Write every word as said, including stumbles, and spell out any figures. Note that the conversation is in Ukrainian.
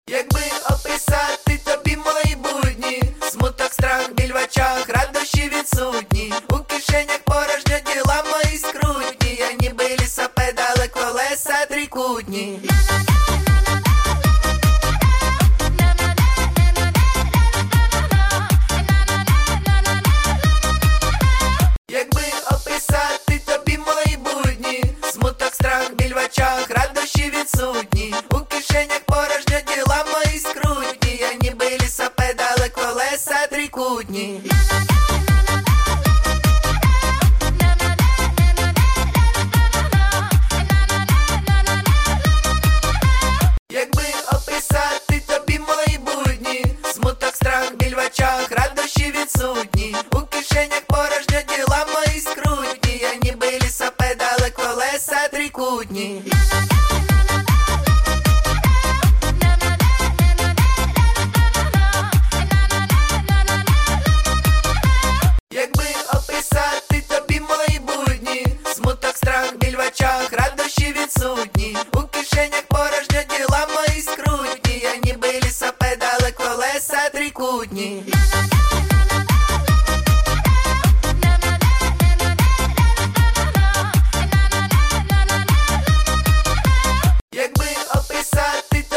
Якби описати тобі мої будні, смуток, страх, біль в очах, радощі відсутні. У кишенях порожньо, діла мої скрутні. Я ніби лісопедали, колеса трикутні. Якби описати тобі мої будні, смуток, страх, біль в очах, радощі відсутні. У кишенях порожньо, діла мої скрутні. Я ніби лісопедали, колеса трикутні. Якби описати тобі мої будні, смуток, страх, біль в очах, радощі відсутні. У кишенях порожньо, діла мої скрутні. Я ніби лісопедали, колеса трикутні. Якби описати тобі мої будні, смуток, страх, біль в очах, радощі відсутні. У кишенях порожньо, діла мої скрутні. Я ніби лісопедали, колеса трикутні.